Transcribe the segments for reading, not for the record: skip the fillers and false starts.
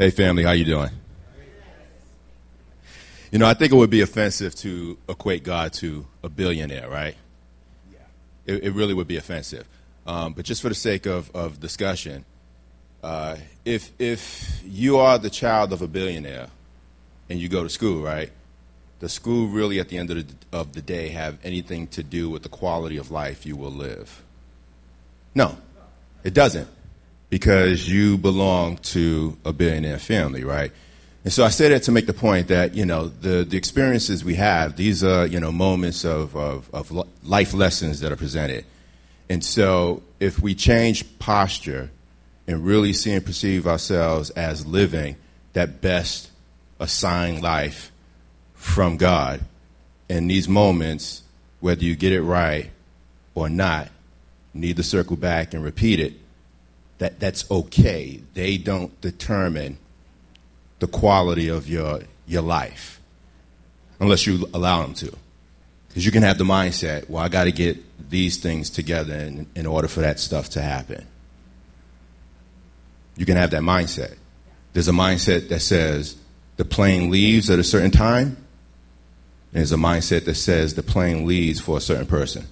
Hey, family, how you doing? You know, I think it would be offensive to equate God to a billionaire, right? It really would be offensive. But just for the sake of discussion, if you are the child of a billionaire and you go to school, right, does school really at the end of the day have anything to do with the quality of life you will live? No, it doesn't, because you belong to a billionaire family, right? And so I say that to make the point that, you know, the experiences we have, these are, you know, moments of life lessons that are presented. And so if we change posture and really see and perceive ourselves as living that best assigned life from God, in these moments, whether you get it right or not, you need to circle back and repeat it, that's okay. They don't determine the quality of your life unless you allow them to. Because you can have the mindset, well, I got to get these things together in order for that stuff to happen. You can have that mindset. There's a mindset that says the plane leaves at a certain time, and there's a mindset that says the plane leaves for a certain person.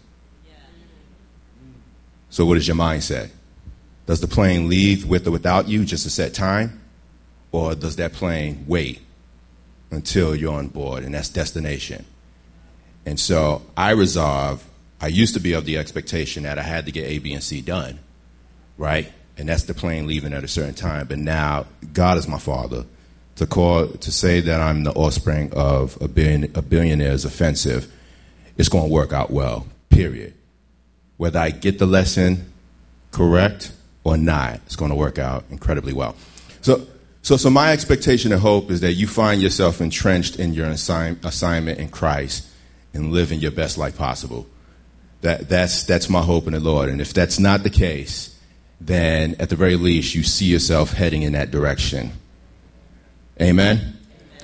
So what is your mindset? Does the plane leave with or without you, just a set time? Or does that plane wait until you're on board and that's destination? And so I used to be of the expectation that I had to get A, B, and C done, right? And that's the plane leaving at a certain time. But now God is my father. To say that I'm the offspring of a billionaire is offensive. It's going to work out well, period. Whether I get the lesson correct or not, it's going to work out incredibly well. So my expectation and hope is that you find yourself entrenched in your assignment in Christ and living your best life possible. That's my hope in the Lord. And if that's not the case, then at the very least, you see yourself heading in that direction. Amen?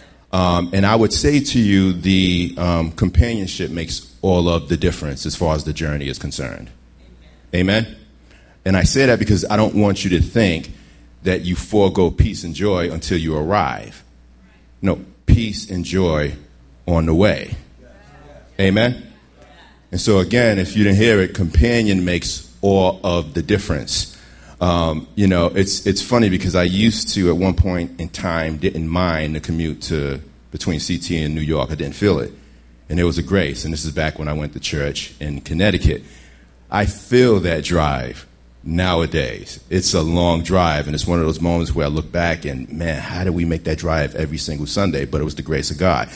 And I would say to you, the companionship makes all of the difference as far as the journey is concerned. Amen? And I say that because I don't want you to think that you forego peace and joy until you arrive. No, peace and joy on the way. Amen? And so again, if you didn't hear it, companion makes all of the difference. You know, it's funny because I used to, at one point in time, didn't mind the commute between CT and New York. I didn't feel it. And it was a grace. And this is back when I went to church in Connecticut. I feel that drive nowadays. It's a long drive, and it's one of those moments where I look back and, man, how did we make that drive every single Sunday? But it was the grace of God.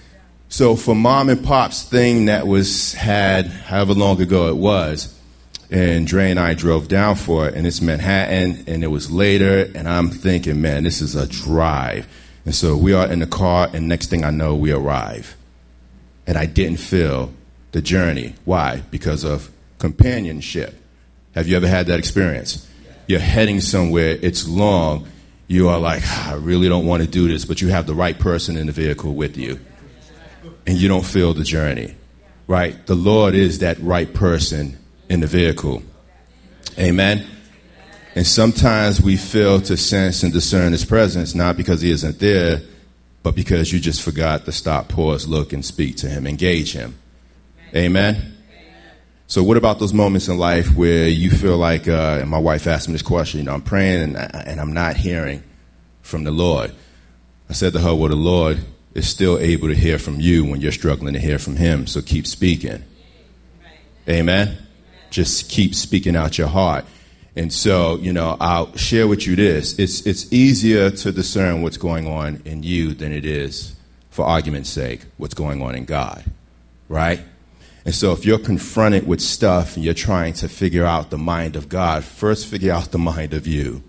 So for mom and pop's thing that had however long ago it was, and Dre and I drove down for it, and it's Manhattan, and it was later, and I'm thinking, man, this is a drive. And so we are in the car, and next thing I know, we arrive. And I didn't feel the journey. Why? Because of companionship. Have you ever had that experience? You're heading somewhere, it's long, you are like, I really don't want to do this, but you have the right person in the vehicle with you, and you don't feel the journey, right? The Lord is that right person in the vehicle. Amen? And sometimes we fail to sense and discern his presence, not because he isn't there, but because you just forgot to stop, pause, look, and speak to him, engage him. Amen? So what about those moments in life where you feel like, and my wife asked me this question, you know, I'm praying and I'm not hearing from the Lord. I said to her, well, the Lord is still able to hear from you when you're struggling to hear from him, so keep speaking. Amen? Just keep speaking out your heart. And so, you know, I'll share with you this. It's easier to discern what's going on in you than it is, for argument's sake, what's going on in God, right? And so if you're confronted with stuff and you're trying to figure out the mind of God, first figure out the mind of you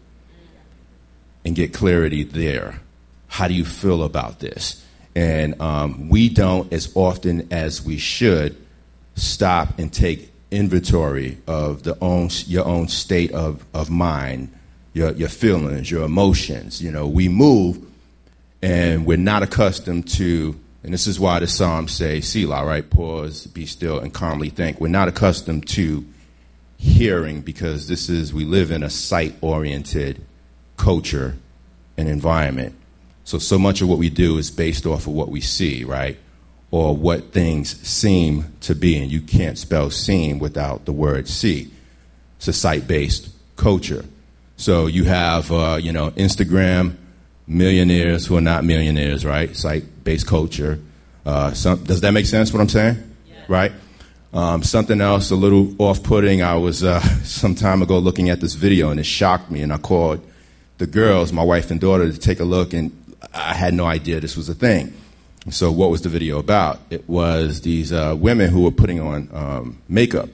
and get clarity there. How do you feel about this? And we don't, as often as we should, stop and take inventory of your own state of mind, your feelings, your emotions. You know, we move and we're not accustomed to. And this is why the Psalms say, Selah, right? Pause, be still, and calmly think. We're not accustomed to hearing because we live in a sight-oriented culture and environment. So much of what we do is based off of what we see, right? Or what things seem to be. And you can't spell seem without the word see. It's a site-based culture. So you have, Instagram millionaires who are not millionaires, right? Site-based culture. Does that make sense, what I'm saying? Yeah. Right? Something else a little off-putting. I was some time ago looking at this video, and it shocked me, and I called the girls, my wife and daughter, to take a look, and I had no idea this was a thing. So what was the video about? It was these women who were putting on makeup,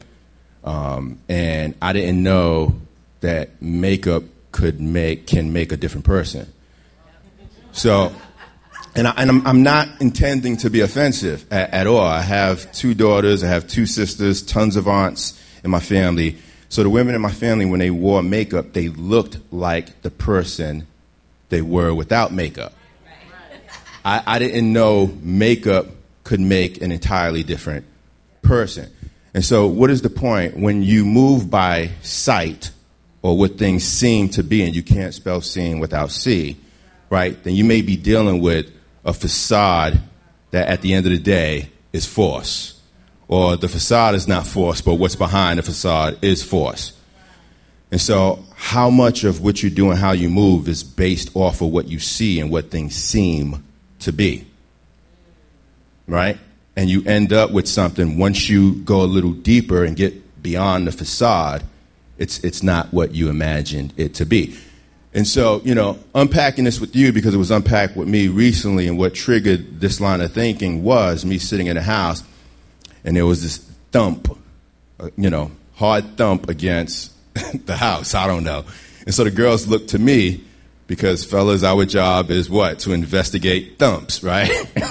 and I didn't know that makeup can make a different person. So, and I'm not intending to be offensive at all. I have 2 daughters, I have 2 sisters, tons of aunts in my family. So the women in my family, when they wore makeup, they looked like the person they were without makeup. I didn't know makeup could make an entirely different person. And so what is the point? When you move by sight or what things seem to be, and you can't spell seeing without see, right, then you may be dealing with a facade that at the end of the day is false. Or the facade is not false, but what's behind the facade is false. And so how much of what you do and how you move is based off of what you see and what things seem to be, right? And you end up with something, once you go a little deeper and get beyond the facade, it's not what you imagined it to be. And so, unpacking this with you, because it was unpacked with me recently, and what triggered this line of thinking was me sitting in the house, and there was this thump, hard thump against the house. I don't know. And so the girls looked to me, because, fellas, our job is what? To investigate thumps, right?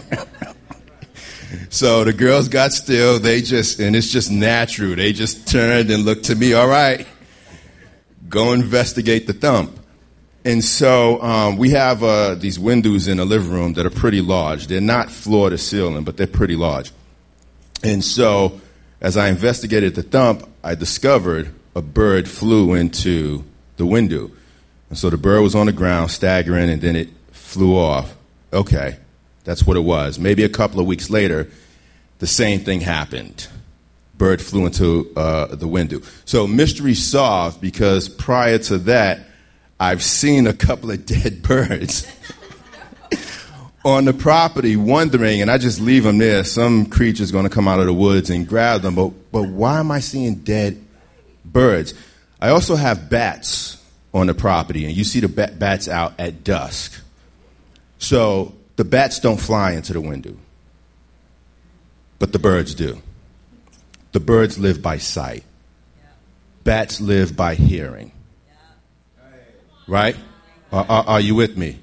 So the girls got still. And it's just natural. They just turned and looked to me. All right, go investigate the thump. And so we have these windows in the living room that are pretty large. They're not floor to ceiling, but they're pretty large. And so as I investigated the thump, I discovered a bird flew into the window. And so the bird was on the ground staggering, and then it flew off. Okay, that's what it was. Maybe a couple of weeks later, the same thing happened. Bird flew into the window. So mystery solved, because prior to that, I've seen a couple of dead birds on the property, wondering, and I just leave them there. Some creature's going to come out of the woods and grab them. But why am I seeing dead birds? I also have bats on the property, and you see the bats out at dusk. So the bats don't fly into the window, but the birds do. The birds live by sight. Bats live by hearing. Right? Are you with me?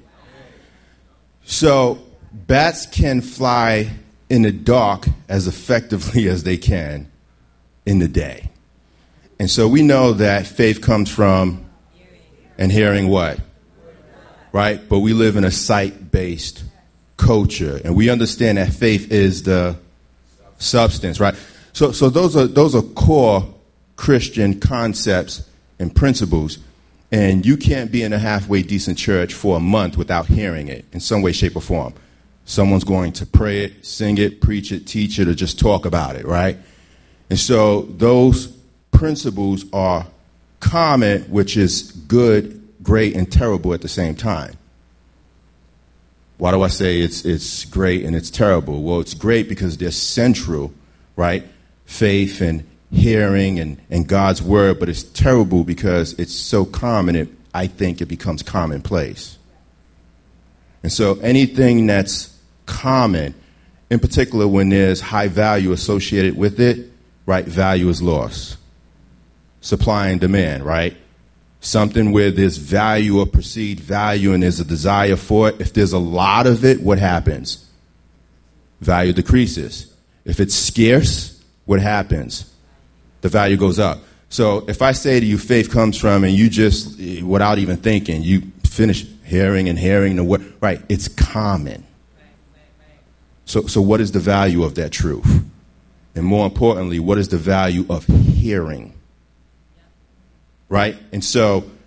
So bats can fly in the dark as effectively as they can in the day. And so we know that faith comes from and hearing what? Right? But we live in a sight-based culture, and we understand that faith is the substance, right? So those are core Christian concepts and principles. And you can't be in a halfway decent church for a month without hearing it in some way, shape, or form. Someone's going to pray it, sing it, preach it, teach it, or just talk about it, right? And so those principles are common, which is good, great, and terrible at the same time. Why do I say it's great and it's terrible? Well, it's great because they're central, right? Faith and hearing and God's word, but it's terrible because it's so common, I think it becomes commonplace. And so anything that's common, in particular when there's high value associated with it, right, value is lost. Supply and demand, right? Something where there's value or perceived value and there's a desire for it, if there's a lot of it, what happens? Value decreases. If it's scarce, what happens? The value goes up. So if I say to you, faith comes from, and you just, without even thinking, you finish hearing the word, right, it's common. So what is the value of that truth? And more importantly, what is the value of hearing? Right? And so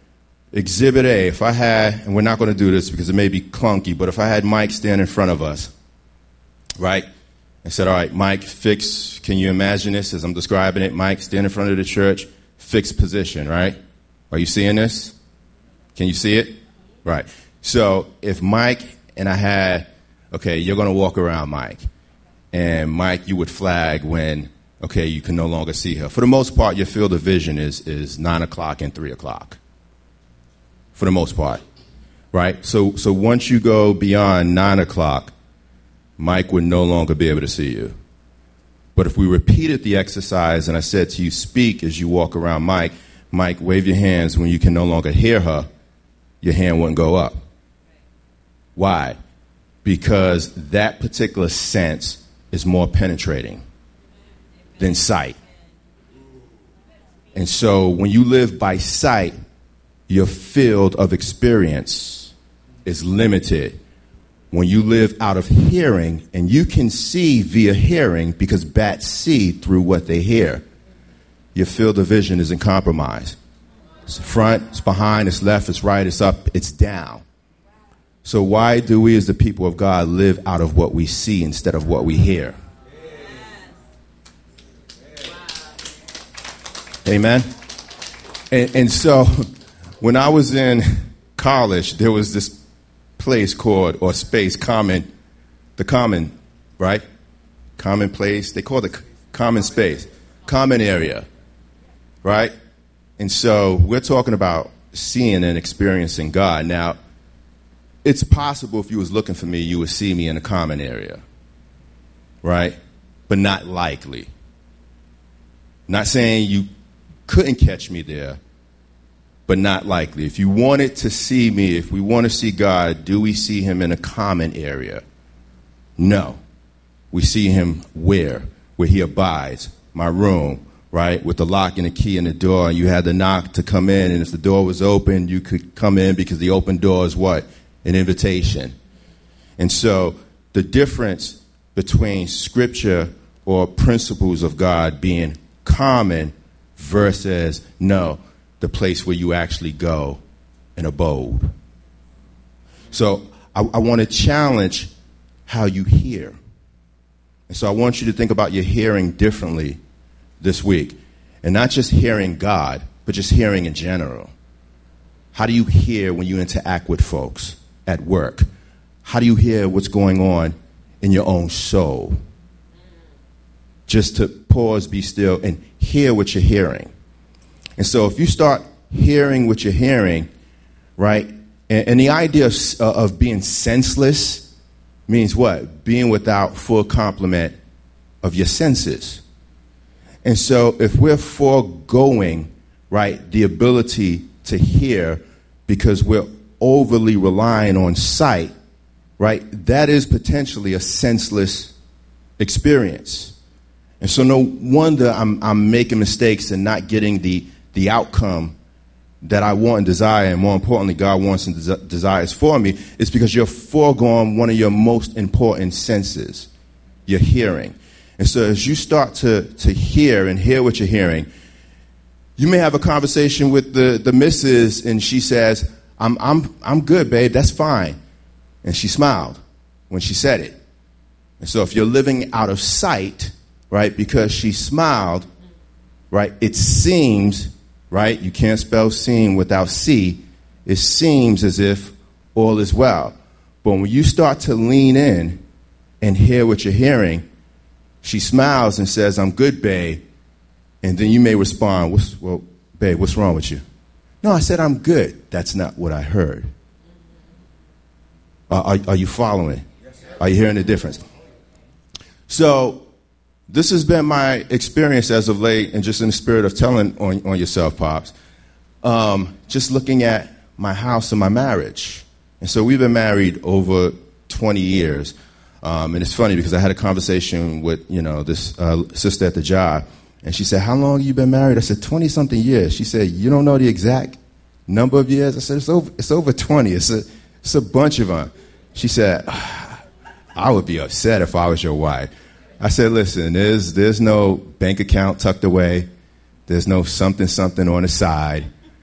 Exhibit A, if I had, and we're not going to do this because it may be clunky, but if I had Mike stand in front of us, right? I said, all right, Mike, fix, can you imagine this as I'm describing it? Mike, stand in front of the church, fixed position, right? Are you seeing this? Can you see it? Right. So if Mike and I had, okay, you're going to walk around Mike, and Mike, you would flag when, okay, you can no longer see her. For the most part, your field of vision is 9 o'clock and 3 o'clock. For the most part, right? So once you go beyond 9 o'clock, Mike would no longer be able to see you. But if we repeated the exercise and I said to you, speak as you walk around Mike, Mike, wave your hands when you can no longer hear her, your hand wouldn't go up. Why? Because that particular sense is more penetrating than sight. And so when you live by sight, your field of experience is limited. When you live out of hearing, and you can see via hearing because bats see through what they hear, your field of vision isn't compromised. It's front, it's behind, it's left, it's right, it's up, it's down. So why do we as the people of God live out of what we see instead of what we hear? Amen? And so when I was in college, there was this place called, or space, Common, the Common, right? Common place. They call it Common Space, Common Area, right? And so we're talking about seeing and experiencing God. Now, it's possible if you was looking for me, you would see me in the Common Area, right? But not likely. Not saying you couldn't catch me there, but not likely. If you wanted to see me, if we want to see God, do we see him in a common area? No. We see him where? Where he abides. My room, right? With the lock and the key in the door. You had to knock to come in, and if the door was open, you could come in because the open door is what? An invitation. And so the difference between scripture or principles of God being common versus no, the place where you actually go and abode. So I want to challenge how you hear. And so I want you to think about your hearing differently this week. And not just hearing God, but just hearing in general. How do you hear when you interact with folks at work? How do you hear what's going on in your own soul? Just to pause, be still, and hear what you're hearing. And so if you start hearing what you're hearing, right, and the idea of being senseless means what? Being without full complement of your senses. And so if we're foregoing, right, the ability to hear because we're overly relying on sight, right, that is potentially a senseless experience. And so no wonder I'm making mistakes and not getting the outcome that I want and desire, and more importantly, God wants and desires for me, is because you're foregoing one of your most important senses, your hearing. And so as you start to hear and hear what you're hearing, you may have a conversation with the missus, and she says, I'm good, babe, that's fine. And she smiled when she said it. And so if you're living out of sight, right, because she smiled, right, it seems, right, you can't spell seem without C, it seems as if all is well. But when you start to lean in and hear what you're hearing, she smiles and says, I'm good, babe. And then you may respond, well, babe, what's wrong with you? No, I said I'm good. That's not what I heard. Are you following? Are you hearing the difference? So this has been my experience as of late, and just in the spirit of telling on yourself, Pops, just looking at my house and my marriage. And so we've been married over 20 years. And it's funny because I had a conversation with, this sister at the job. And she said, how long have you been married? I said, 20-something years. She said, you don't know the exact number of years? I said, it's over 20. It's a bunch of them. She said, I would be upset if I was your wife. I said, listen, there's no bank account tucked away. There's no something on the side.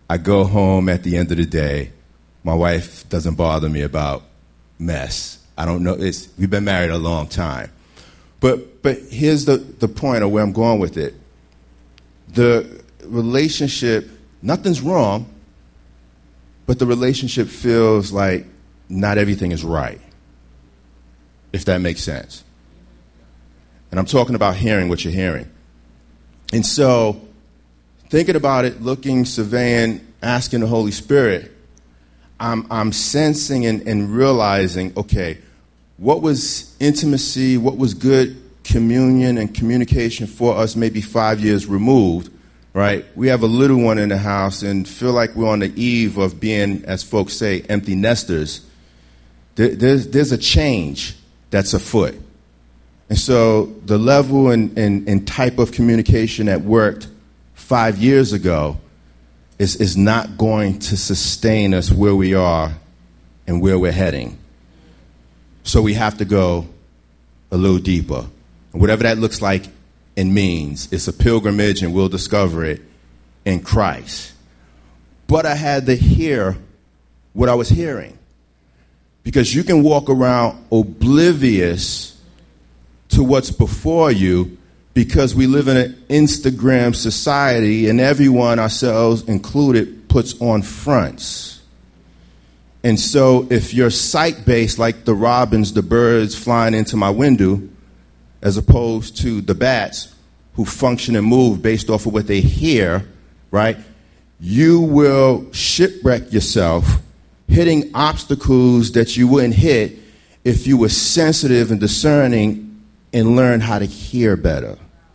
I go home at the end of the day. My wife doesn't bother me about mess. I don't know. We've been married a long time. But here's the point of where I'm going with it. The relationship, nothing's wrong, but the relationship feels like not everything is right, if that makes sense. And I'm talking about hearing what you're hearing. And so, thinking about it, looking, surveying, asking the Holy Spirit, I'm sensing and realizing, okay, what was intimacy, what was good communion and communication for us maybe 5 years removed, right? We have a little one in the house and feel like we're on the eve of being, as folks say, empty nesters. There's a change that's afoot. And so the level and type of communication that worked 5 years ago is not going to sustain us where we are and where we're heading. So we have to go a little deeper. And whatever that looks like and means, it's a pilgrimage and we'll discover it in Christ. But I had to hear what I was hearing. Because you can walk around oblivious to what's before you because we live in an Instagram society and everyone, ourselves included, puts on fronts. And so if you're sight-based like the robins, the birds flying into my window, as opposed to the bats who function and move based off of what they hear, right, you will shipwreck yourself hitting obstacles that you wouldn't hit if you were sensitive and discerning and learn how to hear better.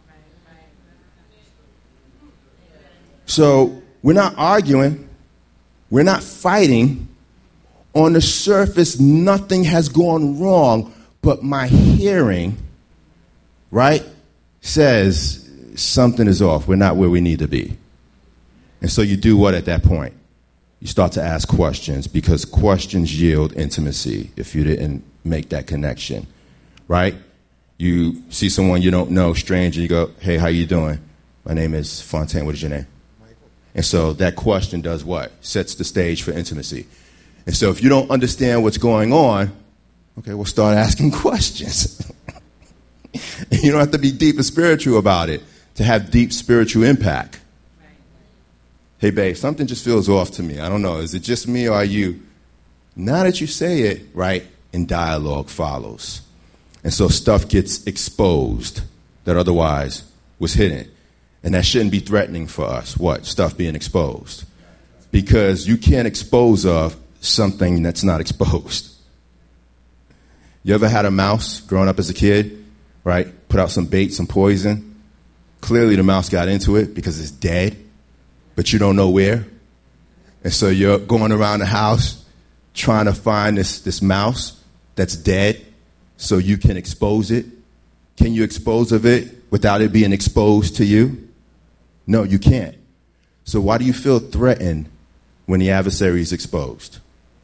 So we're not arguing. We're not fighting. On the surface, nothing has gone wrong, but my hearing, right, says something is off. We're not where we need to be. And so you do what at that point? You start to ask questions because questions yield intimacy if you didn't make that connection, right? You see someone you don't know, stranger, you go, hey, how you doing? My name is Fontaine. What is your name? Michael. And so that question does what? Sets the stage for intimacy. And so if you don't understand what's going on, okay, we'll start asking questions. You don't have to be deep and spiritual about it to have deep spiritual impact. Right. Hey, babe, something just feels off to me. I don't know. Is it just me or are you? Now that you say it, right, and dialogue follows. And so stuff gets exposed that otherwise was hidden. And that shouldn't be threatening for us. What? Stuff being exposed. Because you can't expose of something that's not exposed. You ever had a mouse growing up as a kid, right? Put out some bait, some poison. Clearly the mouse got into it because it's dead, but you don't know where. And so you're going around the house trying to find this mouse that's dead so you can expose it. Can you expose of it without it being exposed to you? No, you can't. So why do you feel threatened when the adversary is exposed?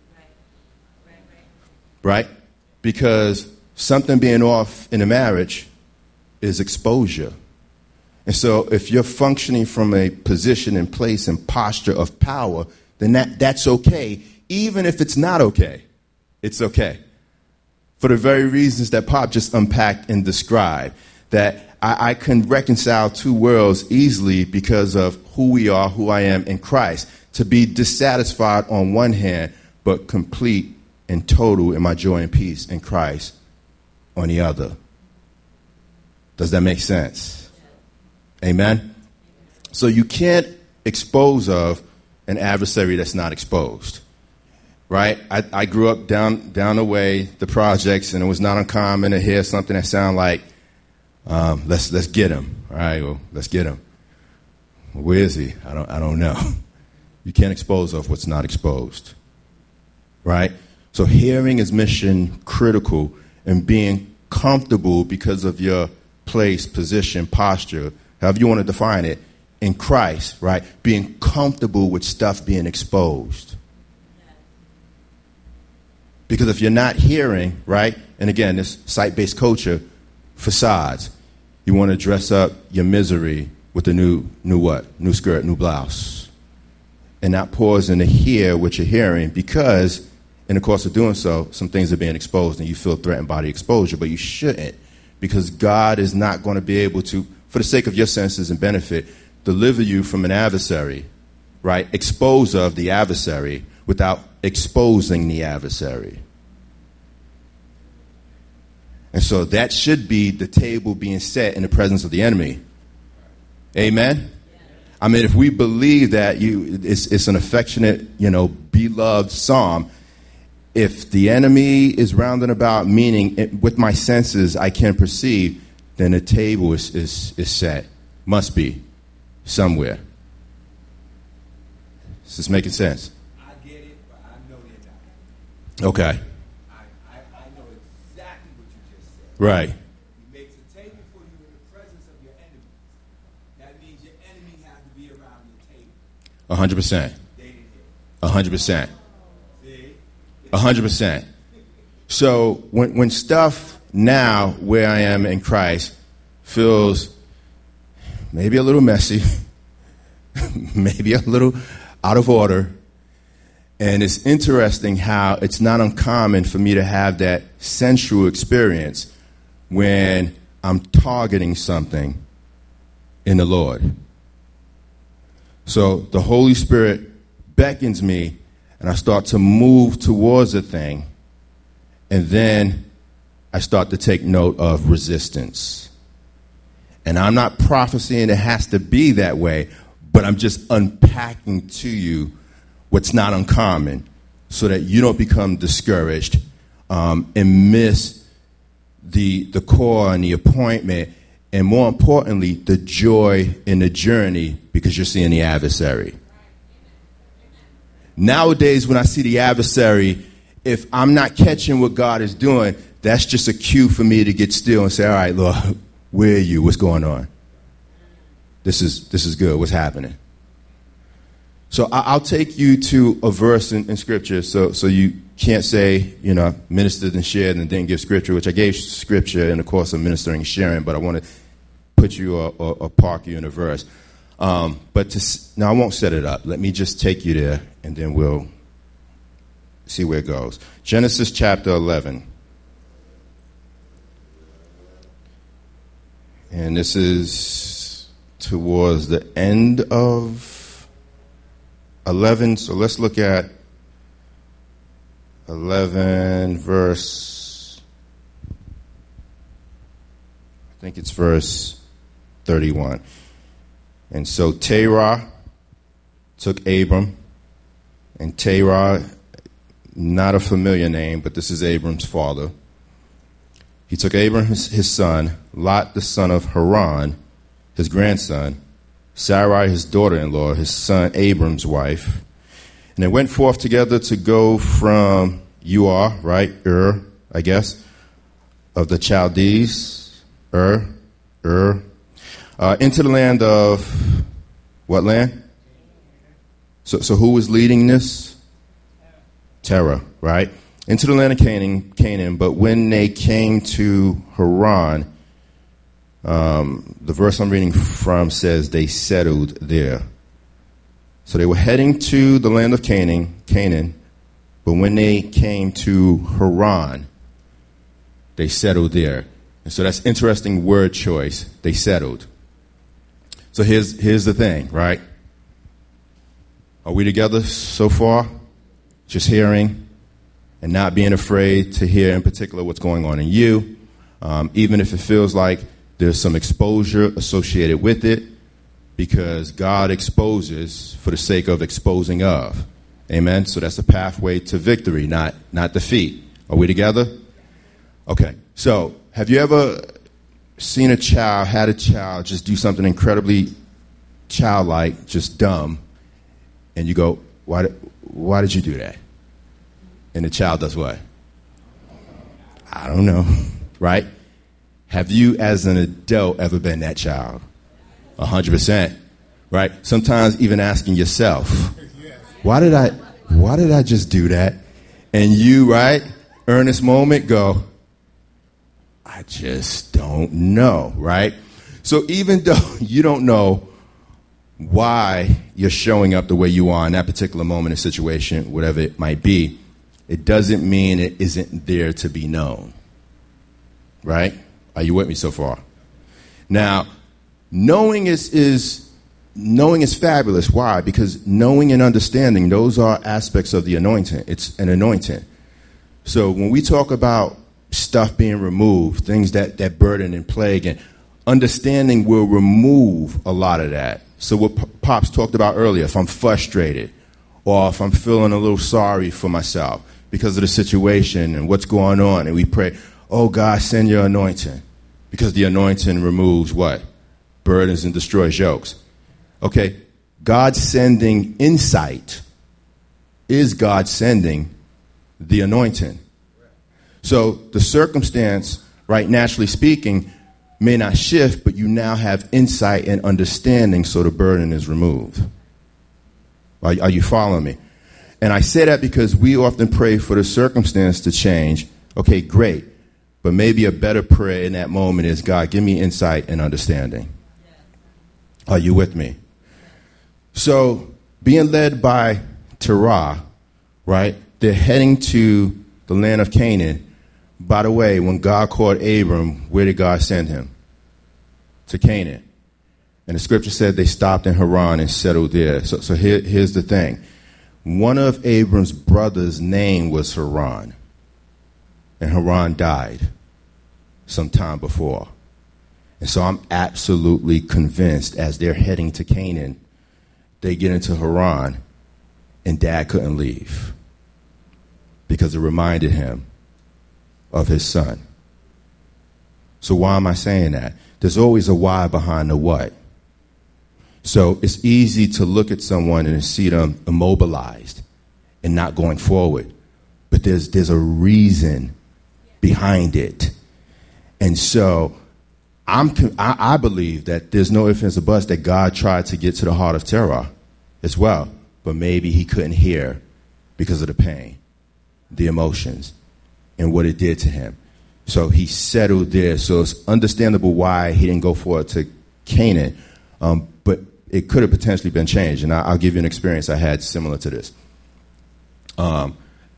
Right? Because something being off in a marriage is exposure. And so if you're functioning from a position and place and posture of power, then that's okay. Even if it's not okay, it's okay. For the very reasons that Pop just unpacked and described, that I can reconcile two worlds easily because of who we are, who I am in Christ. To be dissatisfied on one hand, but complete and total in my joy and peace in Christ on the other. Does that make sense? Amen? So you can't expose of an adversary that's not exposed. Right? I grew up down the way, the projects, and it was not uncommon to hear something that sounded like, let's get him. All right, well, let's get him. Where is he? I don't know. You can't expose of what's not exposed. Right? So hearing is mission critical, and being comfortable because of your place, position, posture, however you want to define it, in Christ, right? Being comfortable with stuff being exposed. Because if you're not hearing, right, and again, this site-based culture, facades, you want to dress up your misery with a new what? New skirt, new blouse. and not pausing to hear what you're hearing, because in the course of doing so, some things are being exposed and you feel threatened by the exposure, but you shouldn't, because God is not going to be able to, for the sake of your senses and benefit, deliver you from an adversary, right? Expose of the adversary without exposing the adversary. And so that should be the table being set in the presence of the enemy. Amen? I mean, if we believe that it's an affectionate, beloved psalm, if the enemy is round about, meaning with my senses I can perceive, then the table is set. Must be somewhere. Is this making sense? I get it, but I know you're not. Okay. I know exactly what you just said. Right. He makes a table for you in the presence of your enemies. That means your enemy has to be around your table. 100%. They didn't hear. 100%. 100%. So when stuff now where I am in Christ feels maybe a little messy, maybe a little out of order, and it's interesting how it's not uncommon for me to have that sensual experience when I'm targeting something in the Lord. So the Holy Spirit beckons me, and I start to move towards a thing, and then I start to take note of resistance. And I'm not prophesying it has to be that way, but I'm just unpacking to you what's not uncommon so that you don't become discouraged and miss the core and the appointment, and more importantly, the joy in the journey, because you're seeing the adversary. Nowadays, when I see the adversary, if I'm not catching what God is doing, that's just a cue for me to get still and say, all right, Lord, where are you? What's going on? This is good. What's happening? So I'll take you to a verse in Scripture, so you can't say, ministered and shared and didn't give Scripture, which I gave Scripture in the course of ministering and sharing, but I want to put you or park you in a verse. Now I won't set it up. Let me just take you there, and then we'll see where it goes. Genesis chapter 11. And this is towards the end of 11. So let's look at 11 verse, I think it's verse 31. And so Terah took Abram, and Terah, not a familiar name, but this is Abram's father. He took Abram, his son, Lot, the son of Haran, his grandson, Sarai, his daughter-in-law, his son Abram's wife. And they went forth together to go from right, I guess, of the Chaldees, into the land of, what land? So who was leading this? Terah, right? Into the land of Canaan, but when they came to Haran, the verse I'm reading from says they settled there. So they were heading to the land of Canaan, but when they came to Haran, they settled there. And so that's interesting word choice. They settled. So here's the thing, right? Are we together so far? Just hearing and not being afraid to hear in particular what's going on in you, even if it feels like there's some exposure associated with it, because God exposes for the sake of exposing of. Amen? So that's a pathway to victory, not defeat. Are we together? Okay. So have you ever seen had a child just do something incredibly childlike, just dumb, and you go, why did you do that? And the child does what? I don't know, right? Have you, as an adult, ever been that child? 100%, right? Sometimes even asking yourself, why did I just do that? And you, right, earnest moment, go, I just don't know, right? So even though you don't know why you're showing up the way you are in that particular moment and situation, whatever it might be, it doesn't mean it isn't there to be known. Right? Are you with me so far? Now, knowing is fabulous. Why? Because knowing and understanding, those are aspects of the anointing. It's an anointing. So when we talk about stuff being removed, things that burden and plague, and understanding will remove a lot of that. So what Pops talked about earlier, if I'm frustrated or if I'm feeling a little sorry for myself because of the situation and what's going on, and we pray, oh, God, send your anointing, because the anointing removes what? Burdens and destroys yokes. Okay, God sending insight is God sending the anointing. So the circumstance, right, naturally speaking, may not shift, but you now have insight and understanding, so the burden is removed. Are you following me? And I say that because we often pray for the circumstance to change. Okay, great. But maybe a better prayer in that moment is, God, give me insight and understanding. Are you with me? So being led by Terah, right, they're heading to the land of Canaan. By the way, when God called Abram, where did God send him? To Canaan. And the scripture said they stopped in Haran and settled there. So here's the thing. One of Abram's brothers' name was Haran. And Haran died some time before. And so I'm absolutely convinced as they're heading to Canaan, they get into Haran, and Dad couldn't leave because it reminded him of his son. So why am I saying that? There's always a why behind the what. So it's easy to look at someone and see them immobilized and not going forward. But there's a reason behind it. And so I believe that there's no ifs, ands, or buts that God tried to get to the heart of Terah as well. But maybe he couldn't hear because of the pain, the emotions, and what it did to him. So he settled there. So it's understandable why he didn't go forward to Canaan. But it could have potentially been changed. And I'll give you an experience I had similar to this. I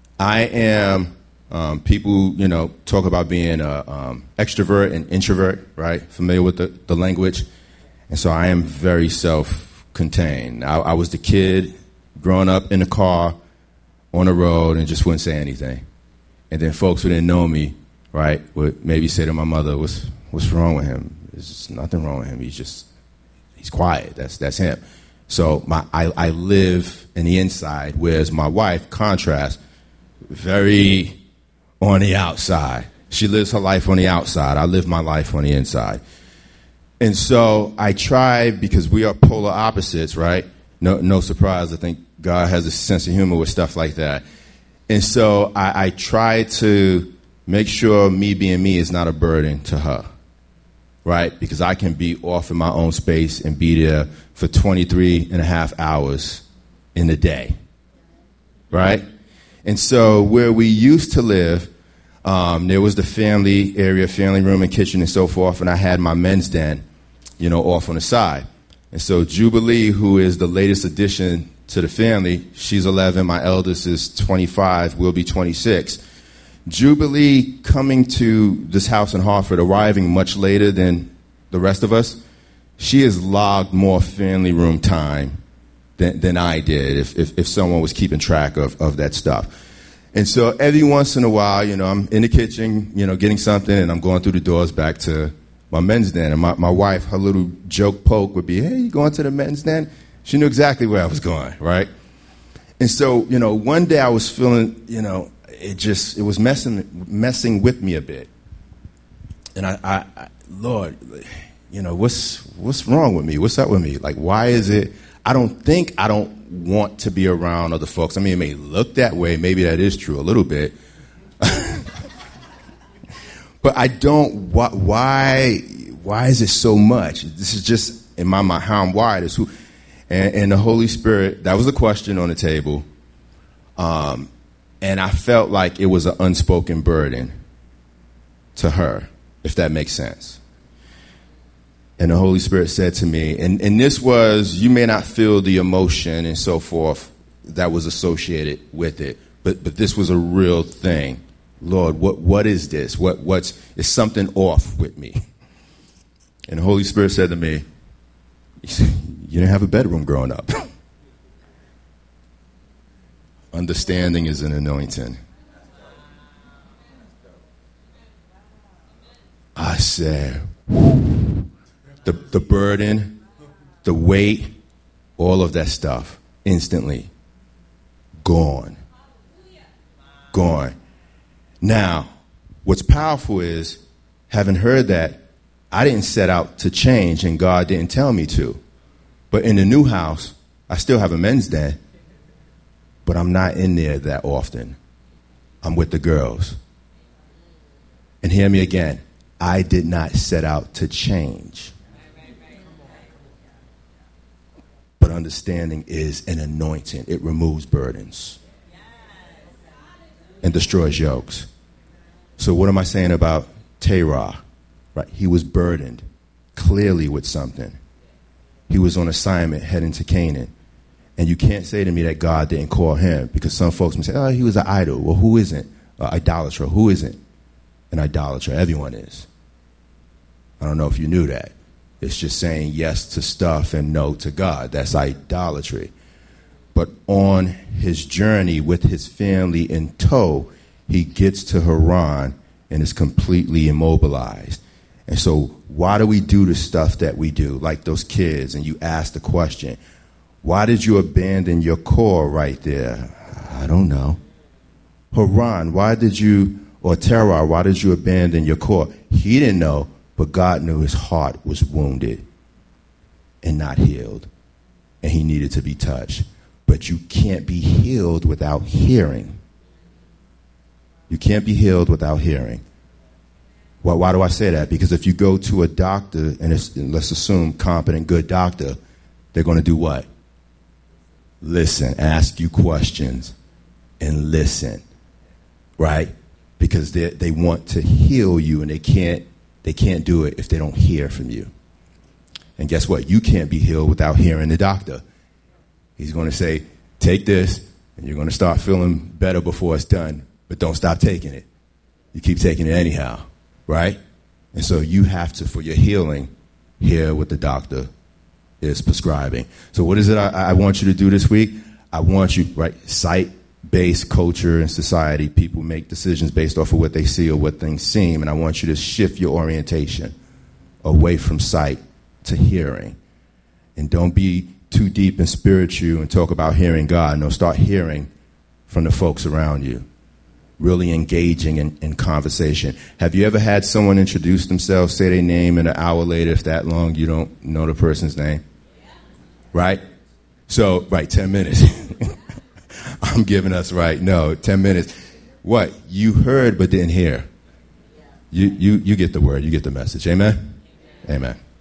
am, people, talk about being an extrovert and introvert, right? Familiar with the language. And so I am very self-contained. I was the kid growing up in the car on the road and just wouldn't say anything. And then folks who didn't know me, right, would maybe say to my mother, what's wrong with him? There's just nothing wrong with him. He's quiet. That's him. So I live in the inside, whereas my wife, contrast, very on the outside. She lives her life on the outside. I live my life on the inside. And so I try, because we are polar opposites, right? No surprise. I think God has a sense of humor with stuff like that. And so I try to make sure me being me is not a burden to her, right? Because I can be off in my own space and be there for 23 and a half hours in a day, right? And so where we used to live, there was the family area, family room and kitchen and so forth, and I had my men's den, off on the side. And so Jubilee, who is the latest addition to the family, she's 11, my eldest is 25, will be 26. Jubilee coming to this house in Hartford, arriving much later than the rest of us, she has logged more family room time than I did if someone was keeping track of that stuff. And so every once in a while, I'm in the kitchen, getting something, and I'm going through the doors back to my men's den. And my wife, her little joke poke would be, hey, you going to the men's den? She knew exactly where I was going, right? And so, one day I was feeling, it was messing with me a bit. And I Lord, what's wrong with me? What's up with me? Like, why is it? I don't want to be around other folks. I mean, it may look that way. Maybe that is true a little bit. But I don't, why is it so much? This is just, in my mind, how I'm wired. And the Holy Spirit, that was a question on the table. And I felt like it was an unspoken burden to her, if that makes sense. And the Holy Spirit said to me, and this was, you may not feel the emotion and so forth that was associated with it, but this was a real thing. Lord, what is this? Is something off with me? And the Holy Spirit said to me, you didn't have a bedroom growing up. Understanding is an anointing. I said, the burden, the weight, all of that stuff, instantly gone. Gone. Now, what's powerful is, having heard that, I didn't set out to change and God didn't tell me to. But in the new house, I still have a men's den, but I'm not in there that often. I'm with the girls. And hear me again. I did not set out to change. But understanding is an anointing. It removes burdens and destroys yokes. So what am I saying about Terah? Right? He was burdened clearly with something. He was on assignment heading to Canaan. And you can't say to me that God didn't call him, because some folks may say, oh, he was an idol. Well, who isn't? Idolater. Who isn't an idolater? Everyone is. I don't know if you knew that. It's just saying yes to stuff and no to God. That's idolatry. But on his journey with his family in tow, he gets to Haran and is completely immobilized. And so why do we do the stuff that we do, like those kids, and you ask the question, why did you abandon your core right there? I don't know. Haran, Terah, why did you abandon your core? He didn't know, but God knew his heart was wounded and not healed, and he needed to be touched. But you can't be healed without hearing. You can't be healed without hearing. Well, why do I say that? Because if you go to a doctor, and let's assume competent, good doctor, they're going to do what? Listen, ask you questions, and listen, right? Because they want to heal you, and they can't do it if they don't hear from you. And guess what? You can't be healed without hearing the doctor. He's going to say, take this, and you're going to start feeling better before it's done, but don't stop taking it. You keep taking it anyhow, right? And so you have to, for your healing, hear what the doctor is prescribing. So what is it I want you to do this week? I want you, right, sight-based culture and society, people make decisions based off of what they see or what things seem, and I want you to shift your orientation away from sight to hearing. And don't be too deep in spiritual and talk about hearing God. No, start hearing from the folks around you, really engaging in conversation. Have you ever had someone introduce themselves, say their name, and an hour later, if that long, you don't know the person's name? Right? So, right, 10 minutes. I'm giving us, 10 minutes. What? You heard but didn't hear. You get the word. You get the message. Amen? Amen.